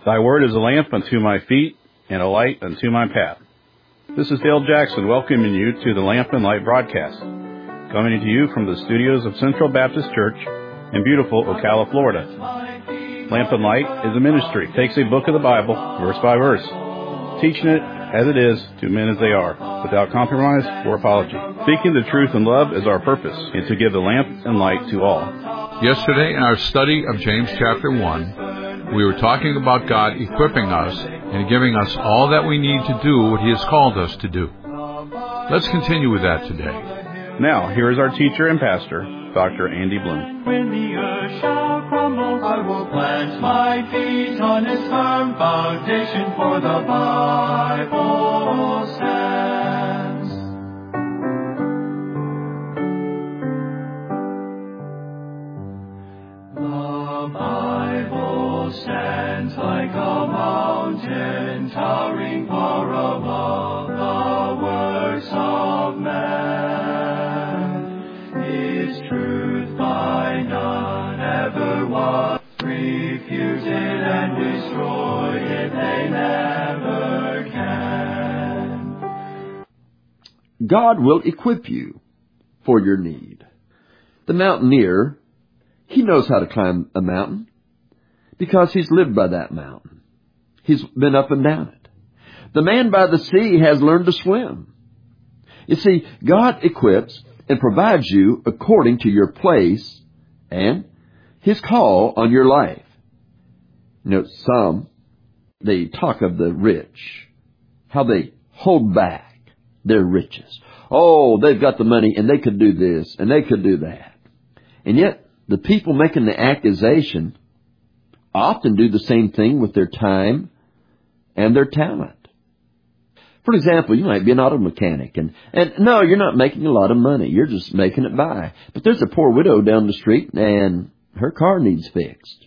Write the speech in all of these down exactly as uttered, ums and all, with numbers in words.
Thy word is a lamp unto my feet and a light unto my path. This is Dale Jackson welcoming you to the Lamp and Light broadcast, coming to you from the studios of Central Baptist Church in beautiful Ocala, Florida. Lamp and Light is a ministry, takes a book of the Bible, verse by verse, teaching it as it is to men as they are, without compromise or apology. Speaking the truth in love is our purpose, and to give the lamp and light to all. Yesterday, in our study of James chapter one, we were talking about God equipping us and giving us all that we need to do what He has called us to do. Let's continue with that today. Now, here is our teacher and pastor, Doctor Andy Bloom. When the earth shall crumble, I will plant my feet on its firm foundation, for the Bible stands. The Bible stands like a mountain, towering far above the works of man. Its truth by none ever was refuted and destroyed, if they never can. God will equip you for your need. The mountaineer, he knows how to climb a mountain because he's lived by that mountain. He's been up and down it. The man by the sea has learned to swim. You see, God equips and provides you according to your place and His call on your life. You know, some, they talk of the rich, how they hold back their riches. Oh, they've got the money and they could do this and they could do that. And yet, the people making the accusation often do the same thing with their time and their talent. For example, you might be an auto mechanic, and, and no, you're not making a lot of money. You're just making it by. But there's a poor widow down the street, and her car needs fixed.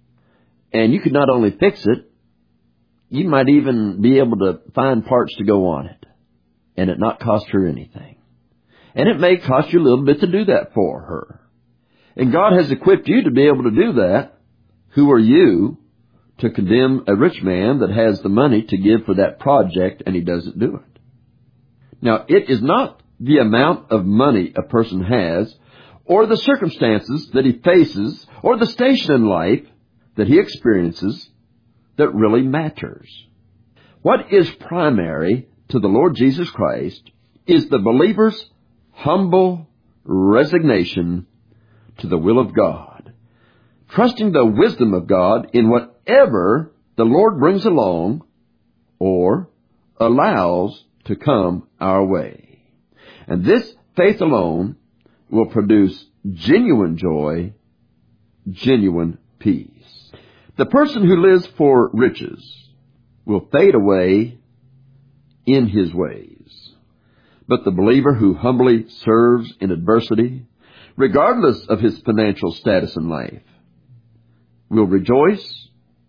And you could not only fix it, you might even be able to find parts to go on it, and it not cost her anything. And it may cost you a little bit to do that for her. And God has equipped you to be able to do that. Who are you to condemn a rich man that has the money to give for that project and he doesn't do it? Now, it is not the amount of money a person has, or the circumstances that he faces, or the station in life that he experiences that really matters. What is primary to the Lord Jesus Christ is the believer's humble resignation to the will of God, trusting the wisdom of God in whatever the Lord brings along or allows to come our way. And this faith alone will produce genuine joy, genuine peace. The person who lives for riches will fade away in his ways. But the believer who humbly serves in adversity, regardless of his financial status in life, will rejoice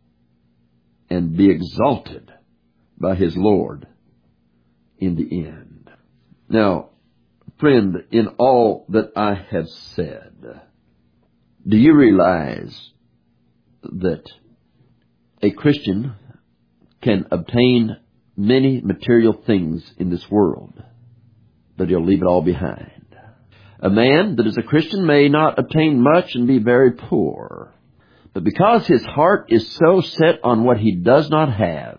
and be exalted by his Lord in the end. Now, friend, in all that I have said, do you realize that a Christian can obtain many material things in this world, but he'll leave it all behind? A man that is a Christian may not obtain much and be very poor, but because his heart is so set on what he does not have,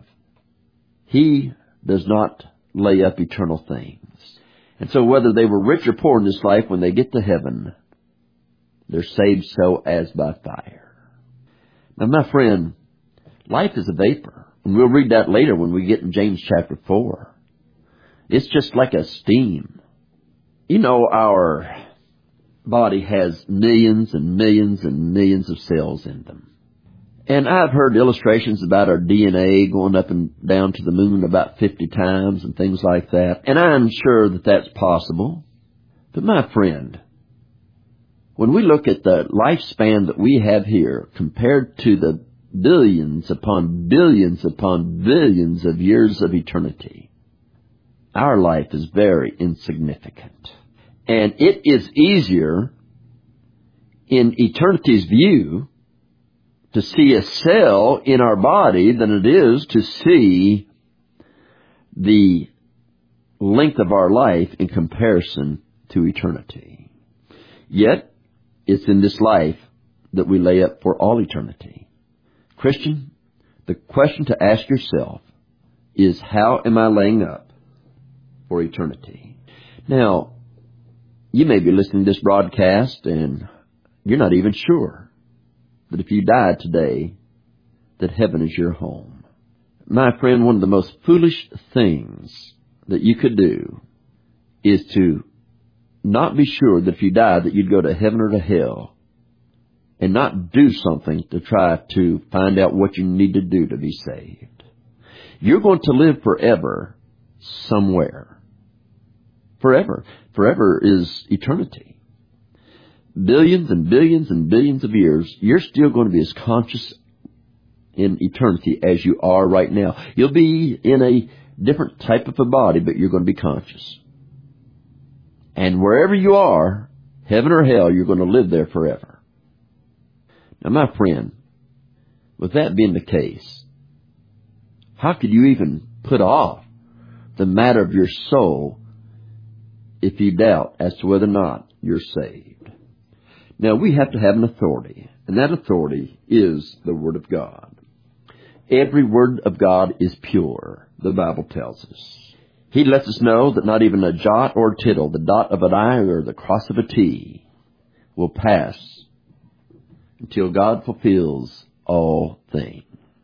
he does not lay up eternal things. And so whether they were rich or poor in this life, when they get to heaven, they're saved so as by fire. Now, my friend, life is a vapor. And we'll read that later when we get in James chapter four. It's just like a steam. You know, our body has millions and millions and millions of cells in them. And I've heard illustrations about our D N A going up and down to the moon about fifty times and things like that. And I'm sure that that's possible. But my friend, when we look at the lifespan that we have here compared to the billions upon billions upon billions of years of eternity, our life is very insignificant. And it is easier in eternity's view to see a cell in our body than it is to see the length of our life in comparison to eternity. Yet, it's in this life that we lay up for all eternity. Christian, the question to ask yourself is, how am I laying up for eternity? Now, you may be listening to this broadcast and you're not even sure that if you died today, that heaven is your home. My friend, one of the most foolish things that you could do is to not be sure that if you died that you'd go to heaven or to hell, and not do something to try to find out what you need to do to be saved. You're going to live forever somewhere. Forever. Forever is eternity. Billions and billions and billions of years, you're still going to be as conscious in eternity as you are right now. You'll be in a different type of a body, but you're going to be conscious. And wherever you are, heaven or hell, you're going to live there forever. Now, my friend, with that being the case, how could you even put off the matter of your soul if you doubt as to whether or not you're saved? Now, we have to have an authority, and that authority is the Word of God. Every word of God is pure, the Bible tells us. He lets us know that not even a jot or a tittle, the dot of an I or the cross of a T, will pass until God fulfills all things.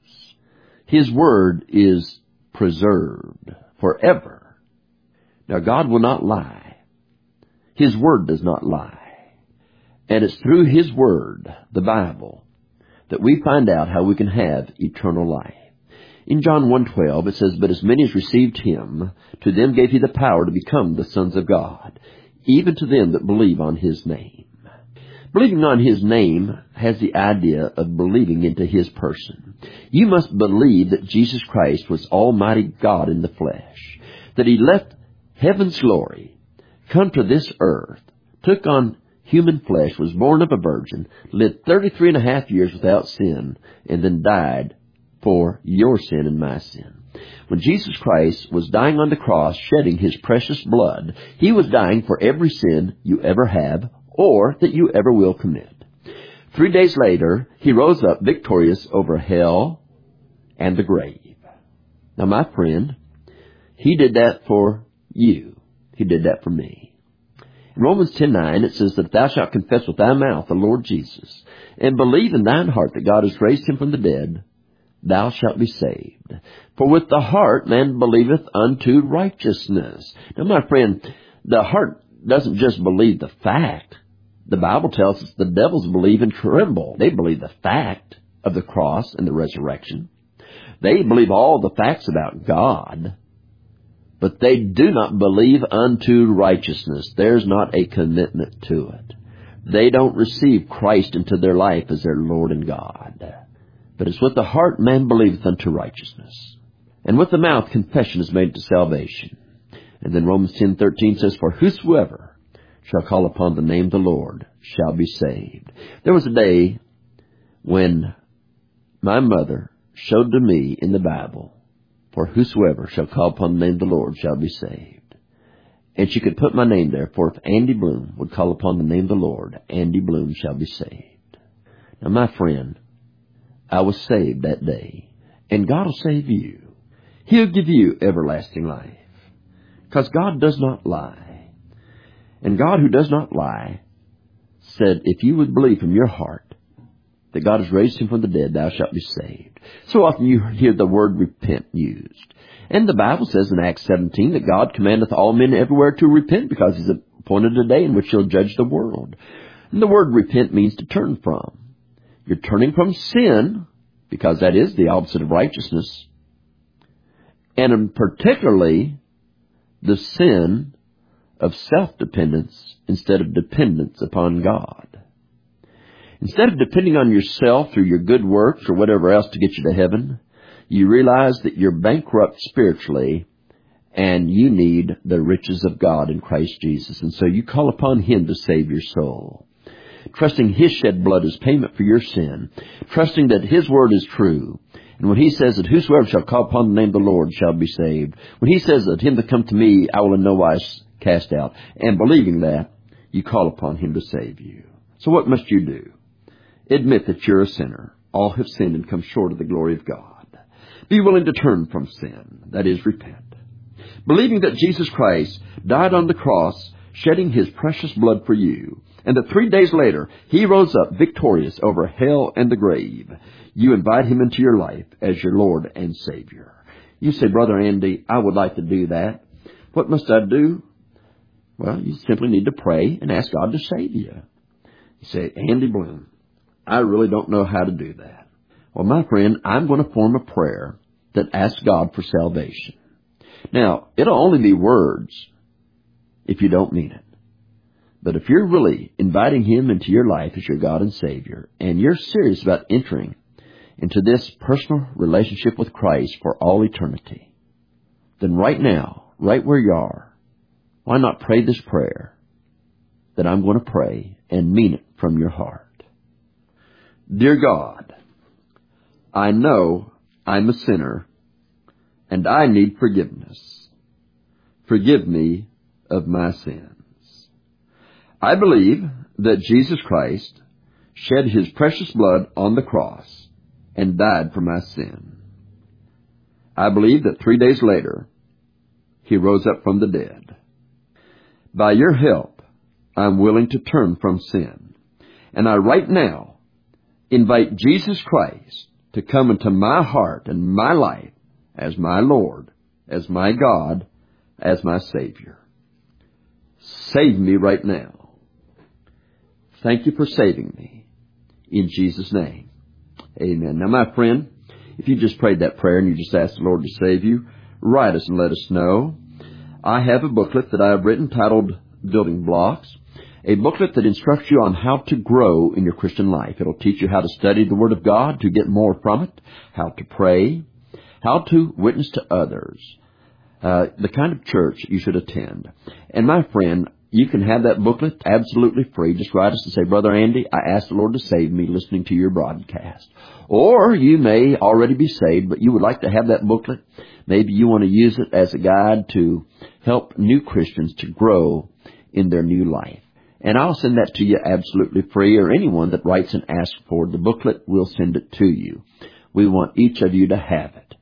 His Word is preserved forever. Now, God will not lie. His Word does not lie. And it's through His Word, the Bible, that we find out how we can have eternal life. In John one twelve, it says, "But as many as received Him, to them gave He the power to become the sons of God, even to them that believe on His name." Believing on His name has the idea of believing into His person. You must believe that Jesus Christ was Almighty God in the flesh, that He left heaven's glory, come to this earth, took on human flesh, was born of a virgin, lived thirty-three and a half years without sin, and then died for your sin and my sin. When Jesus Christ was dying on the cross, shedding His precious blood, He was dying for every sin you ever have or that you ever will commit. Three days later, He rose up victorious over hell and the grave. Now, my friend, He did that for you. He did that for me. In Romans ten nine, it says that if thou shalt confess with thy mouth the Lord Jesus, and believe in thine heart that God has raised Him from the dead, thou shalt be saved. For with the heart man believeth unto righteousness. Now, my friend, the heart doesn't just believe the fact. The Bible tells us the devils believe and tremble. They believe the fact of the cross and the resurrection. They believe all the facts about God, but they do not believe unto righteousness. There's not a commitment to it. They don't receive Christ into their life as their Lord and God. But it's with the heart man believeth unto righteousness, and with the mouth confession is made to salvation. And then Romans ten thirteen says, "For whosoever shall call upon the name of the Lord shall be saved." There was a day when my mother showed to me in the Bible, "For whosoever shall call upon the name of the Lord shall be saved." And she could put my name there, for if Andy Bloom would call upon the name of the Lord, Andy Bloom shall be saved. Now, my friend, I was saved that day, and God will save you. He'll give you everlasting life, because God does not lie. And God, who does not lie, said, if you would believe from your heart that God has raised Him from the dead, thou shalt be saved. So often you hear the word repent used. And the Bible says in Acts seventeen that God commandeth all men everywhere to repent, because He's appointed a day in which He'll judge the world. And the word repent means to turn from. You're turning from sin, because that is the opposite of righteousness. And particularly the sin of self-dependence instead of dependence upon God. Instead of depending on yourself through your good works or whatever else to get you to heaven, you realize that you're bankrupt spiritually and you need the riches of God in Christ Jesus. And so you call upon Him to save your soul. trusting His shed blood as payment for your sin, trusting that His word is true. And when He says that whosoever shall call upon the name of the Lord shall be saved, when He says that him that come to me I will in no wise cast out, and believing that, you call upon Him to save you. So what must you do? Admit that you're a sinner. All have sinned and come short of the glory of God. Be willing to turn from sin, that is, repent. Believing that Jesus Christ died on the cross, shedding His precious blood for you, and that three days later He rose up victorious over hell and the grave. You invite Him into your life as your Lord and Savior. You say, Brother Andy, I would like to do that. What must I do? Well, you simply need to pray and ask God to save you. You say, Andy Bloom, I really don't know how to do that. Well, my friend, I'm going to form a prayer that asks God for salvation. Now, it'll only be words if you don't mean it. But if you're really inviting Him into your life as your God and Savior, and you're serious about entering into this personal relationship with Christ for all eternity, then right now, right where you are, why not pray this prayer that I'm going to pray and mean it from your heart? Dear God, I know I'm a sinner and I need forgiveness. Forgive me of my sins. I believe that Jesus Christ shed His precious blood on the cross and died for my sin. I believe that three days later He rose up from the dead. By your help, I'm willing to turn from sin. And I right now invite Jesus Christ to come into my heart and my life as my Lord, as my God, as my Savior. Save me right now. Thank you for saving me. In Jesus' name, amen. Now, my friend, if you just prayed that prayer and you just asked the Lord to save you, write us and let us know. I have a booklet that I have written titled Building Blocks, a booklet that instructs you on how to grow in your Christian life. It'll teach you how to study the Word of God to get more from it, how to pray, how to witness to others, uh, the kind of church you should attend. And my friend, you can have that booklet absolutely free. Just write us and say, Brother Andy, I asked the Lord to save me listening to your broadcast. Or you may already be saved, but you would like to have that booklet. Maybe you want to use it as a guide to help new Christians to grow in their new life. And I'll send that to you absolutely free, or anyone that writes and asks for the booklet, we'll send it to you. We want each of you to have it.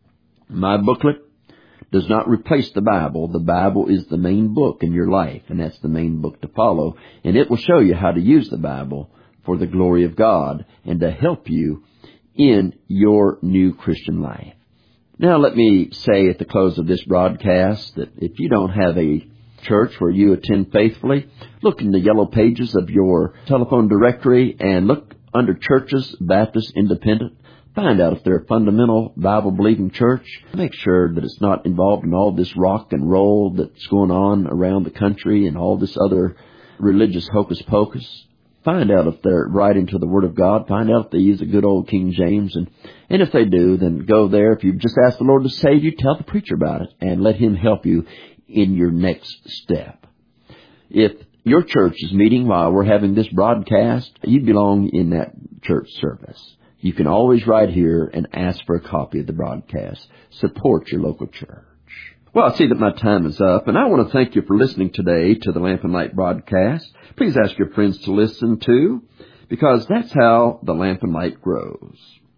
My booklet does not replace the Bible. The Bible is the main book in your life, and that's the main book to follow. And it will show you how to use the Bible for the glory of God and to help you in your new Christian life. Now, let me say at the close of this broadcast that if you don't have a church where you attend faithfully, look in the yellow pages of your telephone directory and look under Churches Baptist Independent. Find out if they're a fundamental Bible-believing church. Make sure that it's not involved in all this rock and roll that's going on around the country and all this other religious hocus-pocus. Find out if they're right into the Word of God. Find out if they use a good old King James. And, and if they do, then go there. If you've just asked the Lord to save you, tell the preacher about it and let him help you in your next step. If your church is meeting while we're having this broadcast, you belong in that church service. You can always write here and ask for a copy of the broadcast. Support your local church. Well, I see that my time is up, and I want to thank you for listening today to the Lamp and Light broadcast. Please ask your friends to listen too, because that's how the Lamp and Light grows.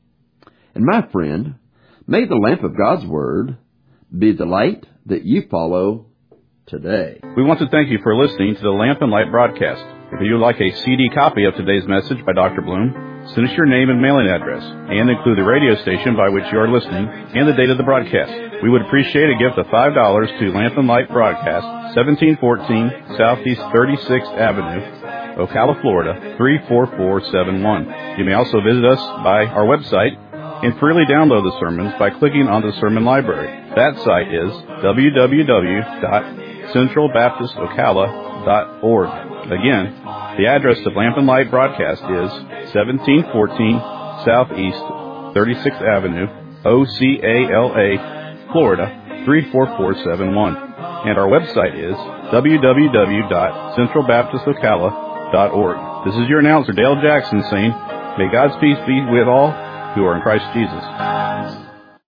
And my friend, may the lamp of God's Word be the light that you follow today. We want to thank you for listening to the Lamp and Light broadcast. If you would like a C D copy of today's message by Doctor Bloom, send us your name and mailing address, and include the radio station by which you are listening and the date of the broadcast. We would appreciate a gift of five dollars to Lamp and Light Broadcast, seventeen fourteen Southeast thirty-sixth Avenue, Ocala, Florida, three four four seven one. You may also visit us by our website and freely download the sermons by clicking on the sermon library. That site is w w w dot central baptist ocala dot org. Again, the address of Lamp and Light Broadcast is seventeen fourteen Southeast thirty-sixth Avenue, O C A L A, Florida, three four four seven one. And our website is w w w dot central baptist ocala dot org. This is your announcer, Dale Jackson, saying, may God's peace be with all who are in Christ Jesus.